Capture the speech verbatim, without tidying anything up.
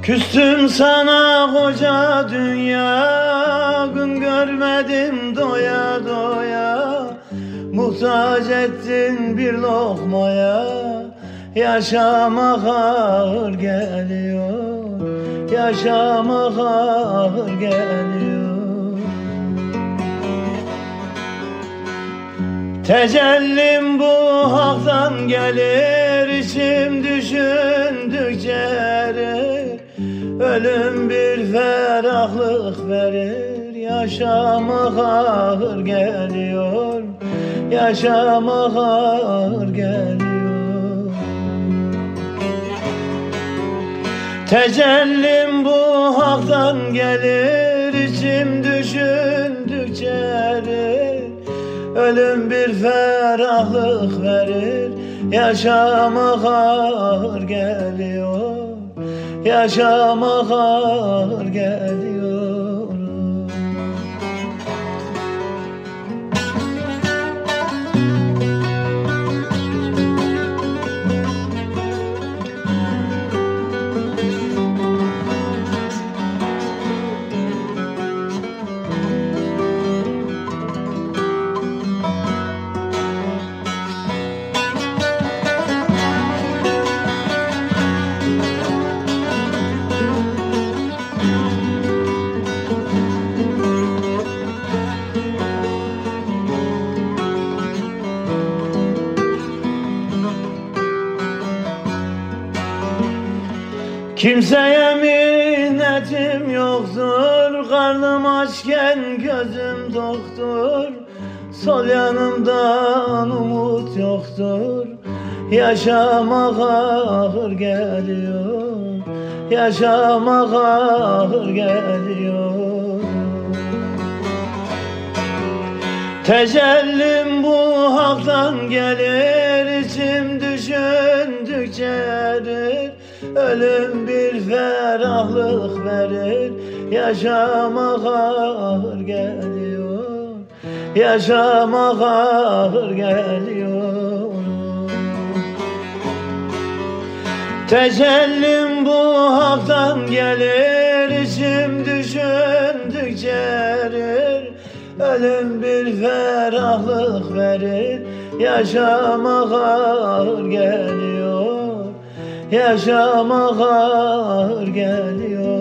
Küstüm sana koca dünya, gün görmedim doya doya. Muhtaç ettin bir lokmaya, yaşamak ağır geliyor, yaşamak ağır geliyor. Tecellim bu haktan gelir, içim düşündükçe erir. Ölüm bir ferahlık verir, yaşamak ağır geliyor, yaşamak ağır geliyor. Tecellim bu haktan gelir, içim düşündükçe erir. Ölüm bir ferahlık verir, yaşamak ağır geliyor, yaşamak ağır geliyor. Kimseye minnetim yoktur, karnım açken gözüm toktur. Sol yanımdan umut yoktur, yaşamak ağır geliyor, yaşamak ağır geliyor. Tecellim bu haktan gelir, içim düşündükçe erir. Ölüm bir ferahlık verir, yaşamak ağır geliyor, yaşamak ağır geliyor. Tecellim bu haktan gelir, içim düşündükçe erir. Ölüm bir ferahlık verir, yaşamak ağır geliyor, yaşamak ağır geliyor.